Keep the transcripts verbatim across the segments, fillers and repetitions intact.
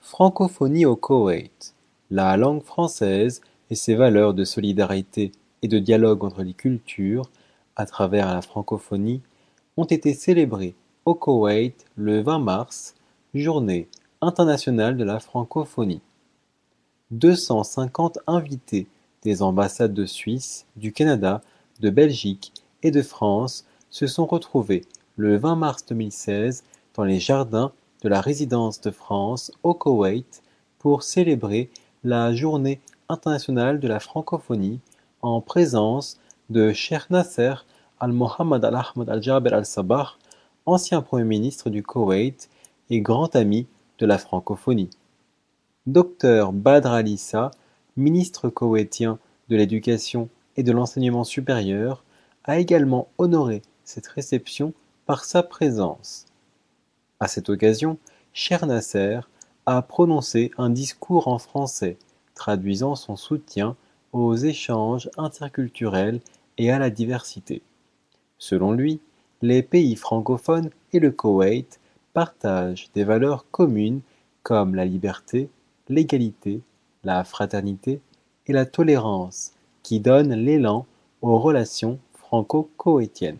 Francophonie au Koweït: la langue française et ses valeurs de solidarité et de dialogue entre les cultures, à travers la francophonie, ont été célébrées au Koweït le vingt mars, Journée internationale de la francophonie. deux cent cinquante invités des ambassades de Suisse, du Canada, de Belgique et de France se sont retrouvés le vingt mars deux mille seize dans les jardins de la résidence de France au Koweït pour célébrer la Journée internationale de la francophonie en présence de Cheikh Nasser Al-Mohammed Al-Ahmed Al-Jaber Al-Sabah, ancien Premier ministre du Koweït et grand ami de la francophonie. Docteur Badr Ali Issa, ministre koweïtien de l'Éducation et de l'Enseignement supérieur, a également honoré cette réception par sa présence. À cette occasion, Cheikh Nasser a prononcé un discours en français, traduisant son soutien aux échanges interculturels et à la diversité. Selon lui, les pays francophones et le Koweït partagent des valeurs communes comme la liberté, l'égalité, la fraternité et la tolérance qui donnent l'élan aux relations franco-koweïtiennes.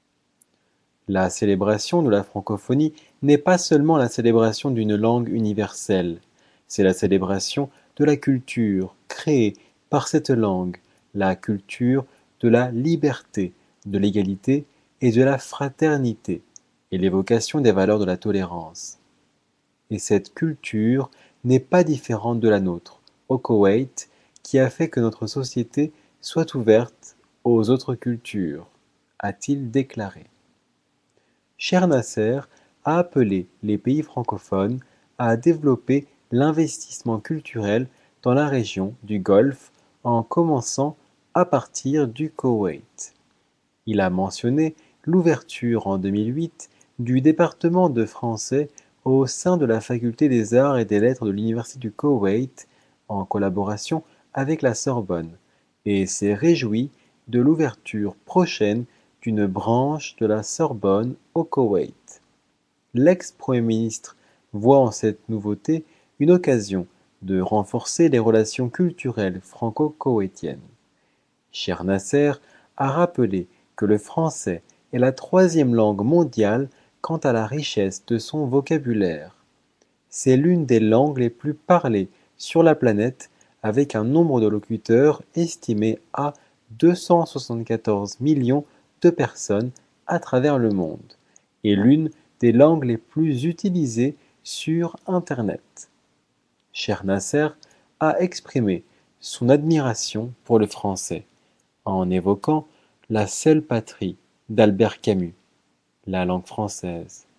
La célébration de la francophonie n'est pas seulement la célébration d'une langue universelle, c'est la célébration de la culture créée par cette langue, la culture de la liberté, de l'égalité et de la fraternité, et l'évocation des valeurs de la tolérance. Et cette culture n'est pas différente de la nôtre, au Koweït, qui a fait que notre société soit ouverte aux autres cultures, a-t-il déclaré. Cheikh Nasser a appelé les pays francophones à développer l'investissement culturel dans la région du Golfe en commençant à partir du Koweït. Il a mentionné l'ouverture en deux mille huit du département de français au sein de la faculté des arts et des lettres de l'université du Koweït en collaboration avec la Sorbonne et s'est réjoui de l'ouverture prochaine d'une branche de la Sorbonne au Koweït. L'ex-Premier ministre voit en cette nouveauté une occasion de renforcer les relations culturelles franco-koweïtiennes. Cheikh Nasser a rappelé que le français est la troisième langue mondiale quant à la richesse de son vocabulaire. C'est l'une des langues les plus parlées sur la planète avec un nombre de locuteurs estimé à deux cent soixante-quatorze millions de personnes à travers le monde, et l'une des langues les plus utilisées sur Internet. Cheikh Nasser a exprimé son admiration pour le français, en évoquant la seule patrie d'Albert Camus, la langue française.